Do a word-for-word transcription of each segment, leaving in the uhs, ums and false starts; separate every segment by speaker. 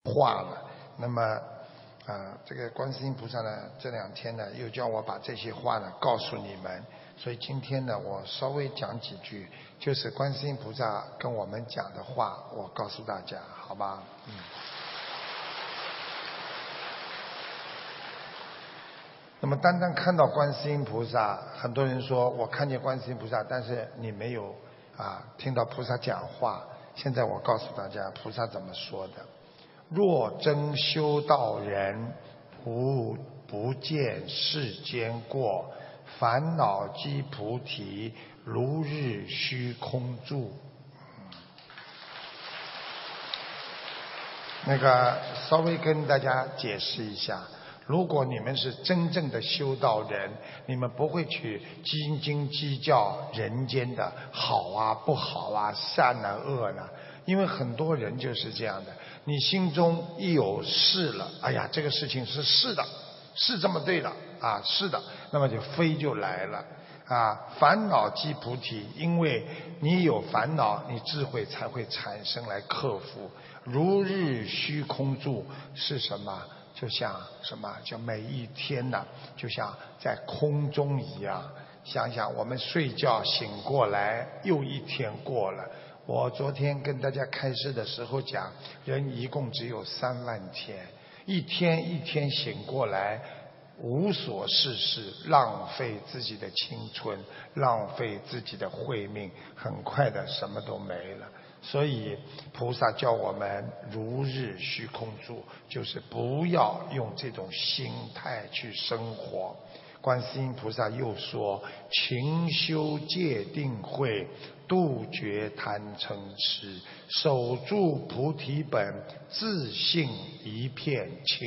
Speaker 1: 化了。那么啊、呃，这个观世音菩萨呢，这两天呢又叫我把这些话呢告诉你们，所以今天呢我稍微讲几句，就是观世音菩萨跟我们讲的话，我告诉大家，好吧？嗯。那么单单看到观世音菩萨，很多人说我看见观世音菩萨，但是你没有啊听到菩萨讲话。现在我告诉大家，菩萨怎么说的：若真修道人，不不见世间过，烦恼即菩提，如日虚空住。那个稍微跟大家解释一下。如果你们是真正的修道人，你们不会去斤斤计较人间的好啊不好啊善啊恶呢，因为很多人就是这样的，你心中一有是了，哎呀这个事情是是的，是这么对的啊，是的，那么就非就来了啊。烦恼即菩提，因为你有烦恼，你智慧才会产生来克服。如日虚空住是什么？就像什么？就每一天呢，就像在空中一样。想想我们睡觉醒过来，又一天过了。我昨天跟大家开示的时候讲，人一共只有三万天，一天一天醒过来，无所事事，浪费自己的青春，浪费自己的慧命，很快的什么都没了。所以菩萨教我们如日虚空住，就是不要用这种心态去生活。观世音菩萨又说，勤修戒定慧，杜绝贪嗔痴，守住菩提本，自信一片清。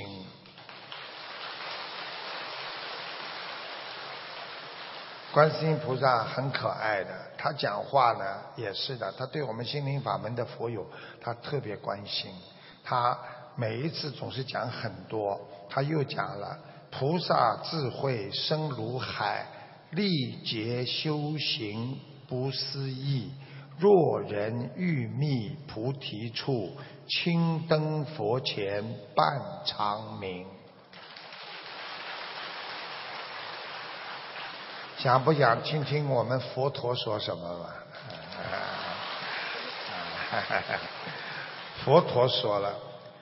Speaker 1: 观世音菩萨很可爱的，他讲话呢也是的，他对我们心灵法门的佛友他特别关心，他每一次总是讲很多。他又讲了，菩萨智慧深如海，历劫修行不思议，若人欲觅菩提处，青灯佛前半长明。想不想听听我们佛陀说什么嘛？佛陀说了，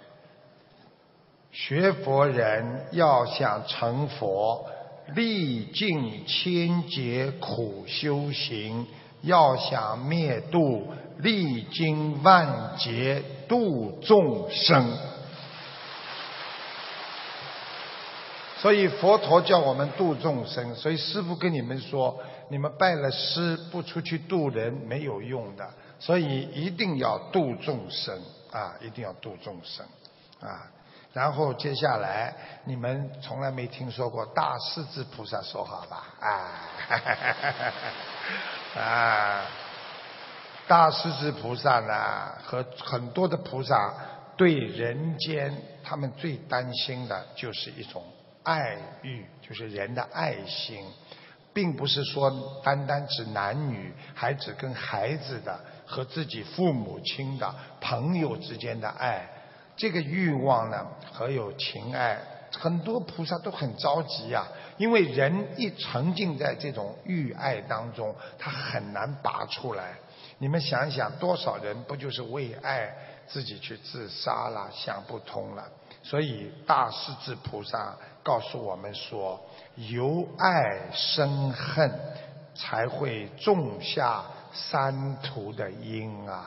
Speaker 1: 学佛人要想成佛，历尽千劫苦修行；要想灭度，历经万劫度众生。所以佛陀叫我们度众生，所以师父跟你们说，你们拜了师不出去度人没有用的，所以一定要度众生啊，一定要度众生啊。然后接下来你们从来没听说过大势至菩萨说法吧？啊，啊，大势至菩萨呢和很多的菩萨对人间他们最担心的就是一种爱欲，就是人的爱心，并不是说单单指男女，还指跟孩子的和自己父母亲的朋友之间的爱。这个欲望呢和有情爱，很多菩萨都很着急啊，因为人一沉浸在这种欲爱当中，他很难拔出来。你们想想，多少人不就是为爱自己去自杀了，想不通了。所以大势至菩萨告诉我们说，由爱生恨，才会种下三途的因啊。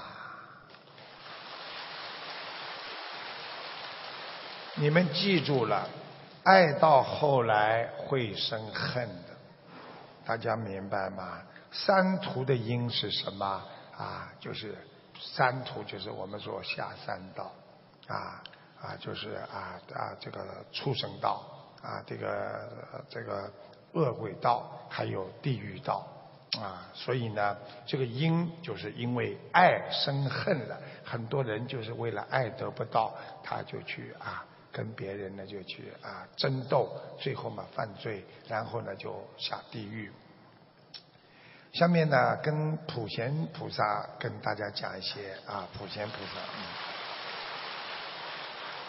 Speaker 1: 你们记住了，爱到后来会生恨的，大家明白吗？三途的因是什么啊？就是三途，就是我们说下三道啊。啊，就是啊啊，这个畜生道啊，这个这个恶鬼道，还有地狱道啊。所以呢，这个因就是因为爱生恨了，很多人就是为了爱得不到，他就去啊跟别人呢就去啊争斗，最后嘛犯罪，然后呢就下地狱。下面呢，跟普贤菩萨跟大家讲一些啊，普贤菩萨。嗯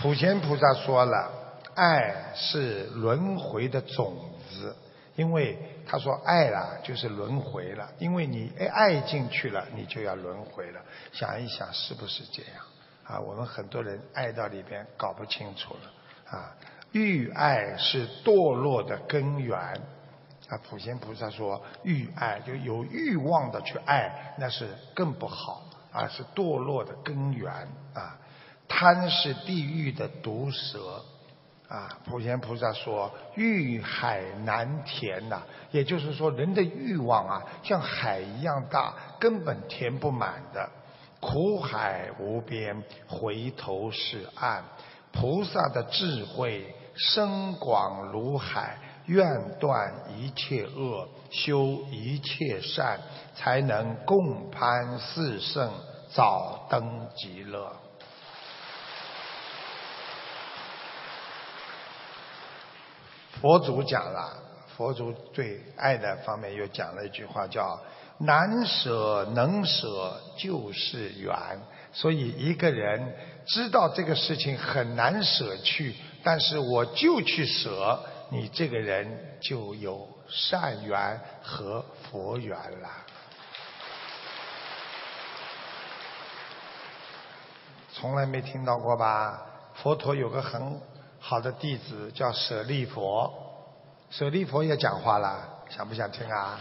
Speaker 1: 普贤菩萨说了，爱是轮回的种子，因为他说爱啦就是轮回了，因为你爱进去了，你就要轮回了。想一想是不是这样啊？我们很多人爱到里边搞不清楚了啊。欲爱是堕落的根源啊。普贤菩萨说，欲爱就有欲望的去爱，那是更不好啊，是堕落的根源啊。贪是地狱的毒蛇啊。普贤菩萨说，欲海难填呐、啊，也就是说人的欲望啊像海一样大，根本填不满的。苦海无边，回头是岸。菩萨的智慧深广如海，愿断一切恶，修一切善，才能共攀四圣，早登极乐。佛祖讲了，佛祖对爱的方面又讲了一句话，叫难舍能舍就是缘。所以一个人知道这个事情很难舍去，但是我就去舍，你这个人就有善缘和佛缘了。从来没听到过吧？佛陀有个很好的弟子叫舍利佛，舍利佛也讲话了，想不想听啊？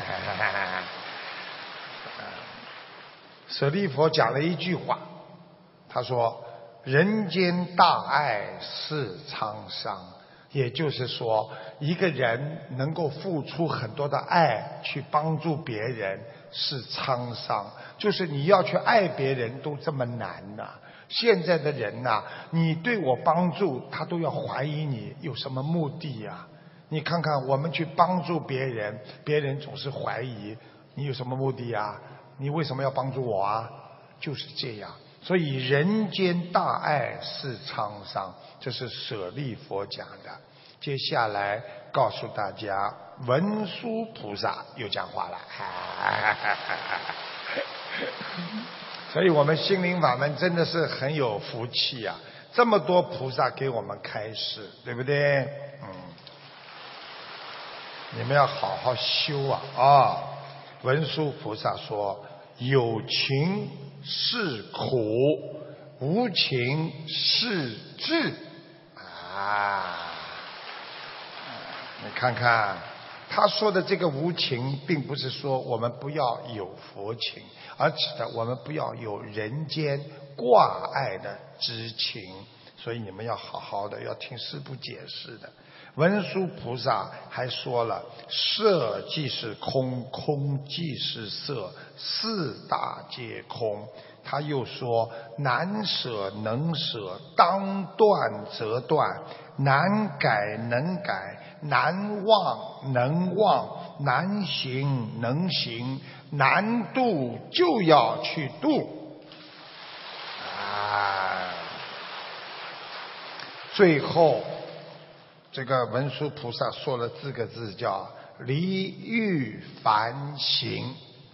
Speaker 1: 舍利佛讲了一句话，他说人间大爱是沧桑，也就是说一个人能够付出很多的爱去帮助别人是沧桑，就是你要去爱别人都这么难呐、啊。现在的人呐、啊，你对我帮助他都要怀疑你有什么目的呀、啊？你看看我们去帮助别人，别人总是怀疑你有什么目的呀？你为什么要帮助我啊？就是这样。所以人间大爱是沧桑，这是舍利佛讲的。接下来告诉大家，文殊菩萨又讲话了。所以我们心灵法门真的是很有福气啊！这么多菩萨给我们开示，对不对？嗯，你们要好好修啊！啊、哦，文殊菩萨说：有情是苦，无情是智。啊，你看看。他说的这个无情，并不是说我们不要有佛情，而指的我们不要有人间挂碍的知情。所以你们要好好的要听师父解释的。文殊菩萨还说了，色即是空，空即是色，四大皆空。他又说，难舍能舍，当断则断，难改能改，难忘能忘，难行能行，难度就要去度。啊，最后这个文殊菩萨说了四个字，叫离欲凡行。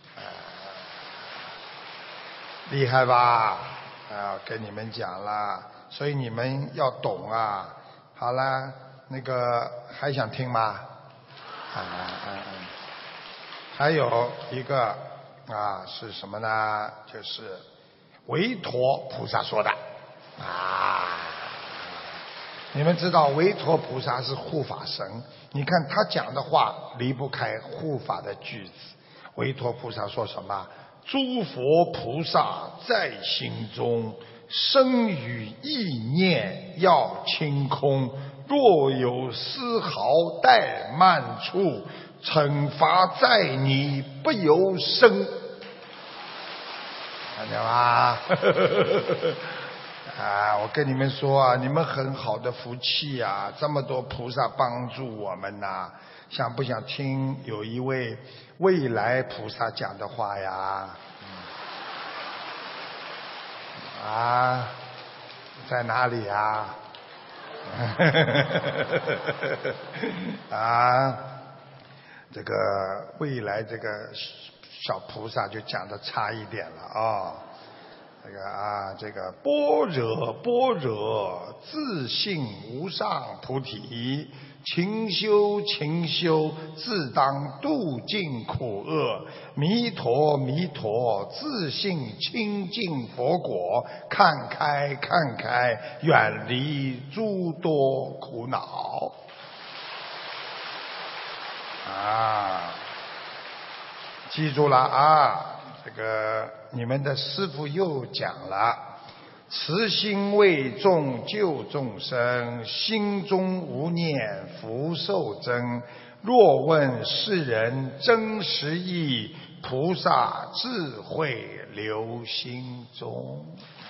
Speaker 1: 厉害吧？啊，跟你们讲了，所以你们要懂啊。好了，那个还想听吗？啊啊啊！还有一个啊是什么呢？就是维陀菩萨说的啊。你们知道维陀菩萨是护法神，你看他讲的话离不开护法的句子。维陀菩萨说什么？诸佛菩萨在心中，生与意念要清空，若有丝毫怠慢处，惩罚在你不由生。看见吗？啊，我跟你们说啊，你们很好的福气啊，这么多菩萨帮助我们呐、啊，想不想听有一位未来菩萨讲的话呀？嗯、啊，在哪里啊？啊，这个未来这个小菩萨就讲的差一点了啊、哦。 这个啊，这个般若般若，自性无上菩提。勤修勤修，自当度尽苦厄。弥陀弥陀，自性清净佛果。看开看开，远离诸多苦恼。啊，记住了啊！这个你们的师父又讲了。慈心为众救众生，心中无念福寿增。若问世人真实意，菩萨智慧留心中。